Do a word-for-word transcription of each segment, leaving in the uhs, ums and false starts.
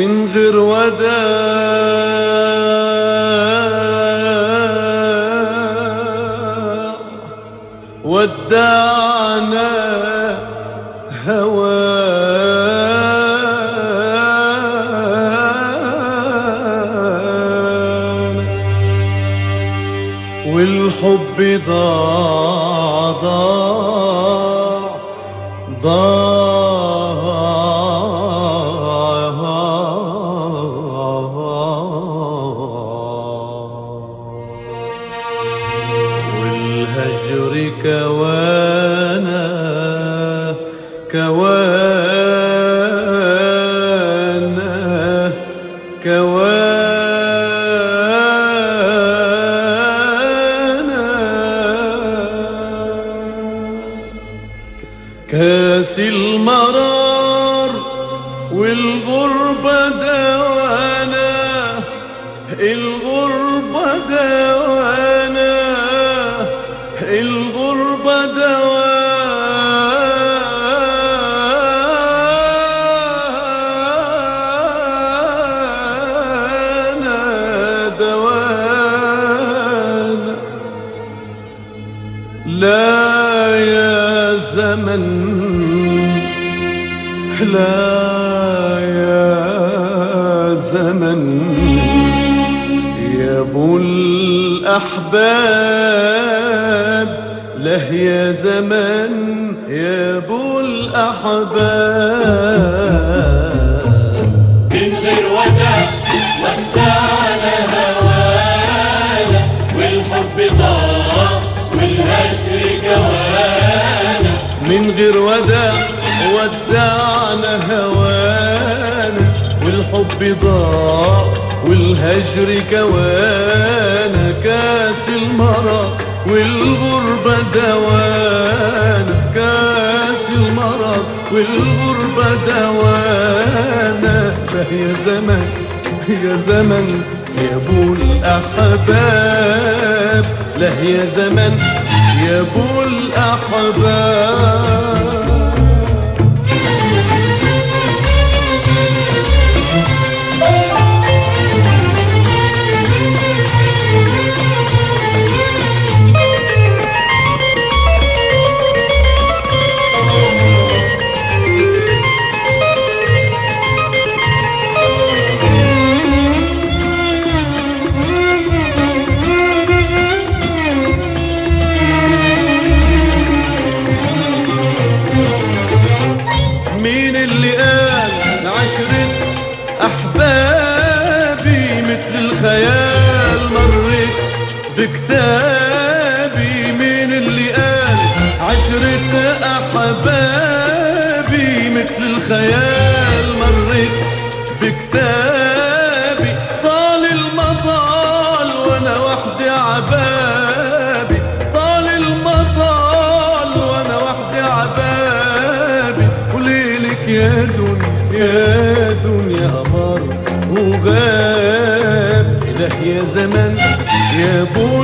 من غير وداع ودعنا هوانا والحب ضاع ضاع ضاع والهجر كوانا كوانا كوانا كاس المرار والغربة دوانا الغربة دوانا الغربة دوانا دوانا لا يا زمن لا يا زمن يا ابو الاحباب له يا زمن يا ابو الاحباب من غير وداع ودعنا هوانا والحب ضاع والهجر جوانا من غير وداع ودعنا هوانا والحب ضاع والهجر كوانا كاس المرض والغربة دوانا كاس المرض والغربة دوانا له يا زمن يا زمن يا ابو الاحباب له يا زمن يا ابو الاحباب أحبابي مثل الخيال مريت بكتابي مين اللي قال عشرة أحبابي مثل الخيال مريت بكتابي طال المطال وأنا وحدي عبابي طال المطال وأنا وحدي عبابي وليلك يا دنيا يا دنيا قمر وغاب إله يا زمن يا ابو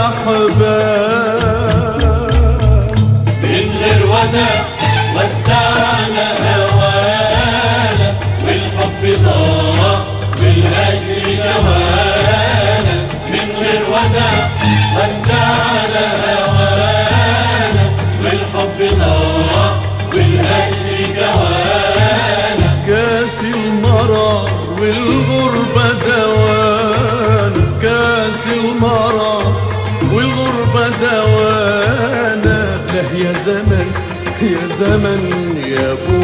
الاحباب من غير وداع ودعنا هوانا والحب ضاع والهجر جوانا من غير وداع ودعنا هوانا والحب ضاع والهجر جوانا كاس المرار والغربة دوانا كاس المرار والغربة دوانا له يا زمن يا زمن يا ابو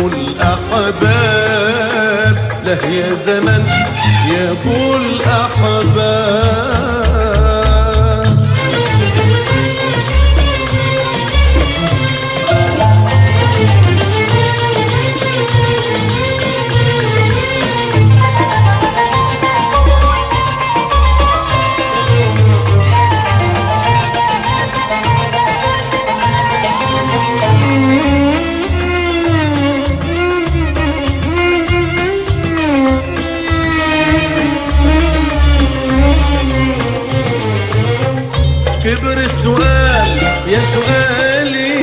الاحباب له يا زمن يا ابو الاحباب كبر السؤال يا سؤالي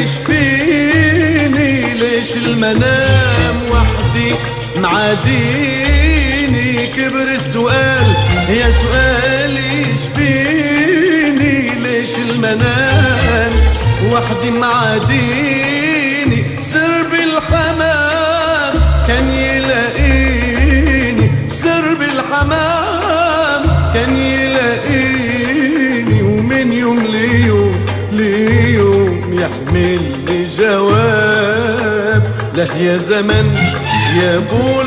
يشفيني ليش المنام وحدي معاديني كبر السؤال يا سؤالي يشفيني، ليش المنام وحدي معاديني؟ سرب الحمام كان يلاقيني، سرب الحمام كان يلاقيني، ومن يوم ليوم ليوم يحمل لي جواب. له يا زمن يا ابو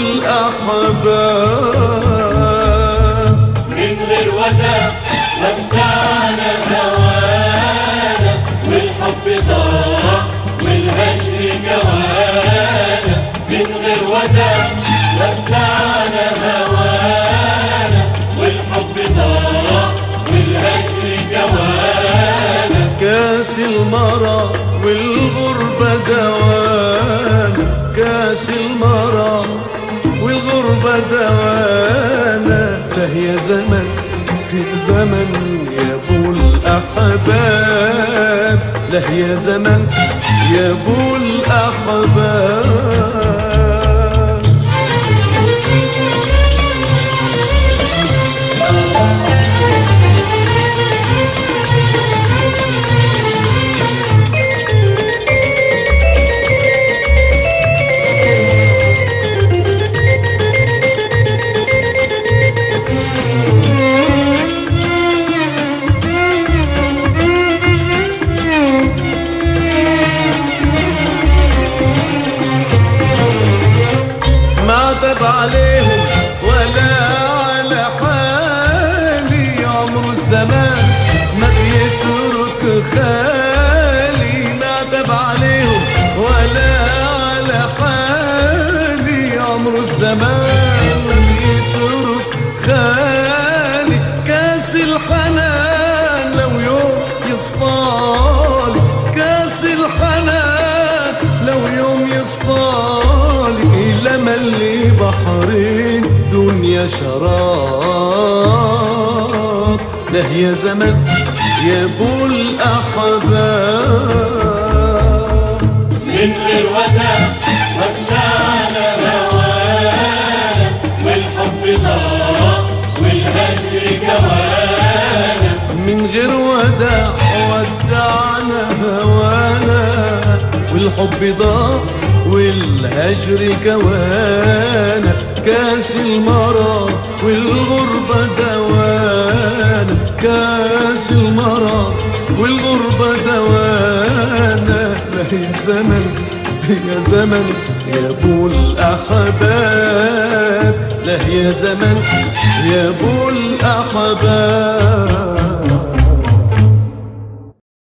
الاحباب، من غير وداع ودعنا هوانا، والحب ضاع والهجر جوانا. من غير وداع ودعنا هوانا، والحب ضاع والهجر جوانا. كاس المرى والغربة دوانا، كاس المرى والغربة دوانا. له يا زمن يا زمن يا ابو الاحباب، له يا زمن يا ابو الاحباب. عليهم ولا على حالي، عمر الزمان ما بيترك خالي. ما تب عليهم ولا على حالي، عمر الزمان ما بيترك خالي. كاس الحنان لو يوم يصفالي، كاس الحنان لو يوم يصفالي. لما اللي بحرين دنيا شراب، له يا زمن يا ابو الاحباب. من غير وداع ودعنا هوانا، والحب ضاع والهجر جوانا. من غير وداع ودعنا هوانا، والحب ضاع والهجر كوانا. كاس المرى والغربة دوانا، كاس المرى والغربة دوانا. له يا زمن يا زمن يا ابو الاحباب، له يا زمن يا ابو الاحباب.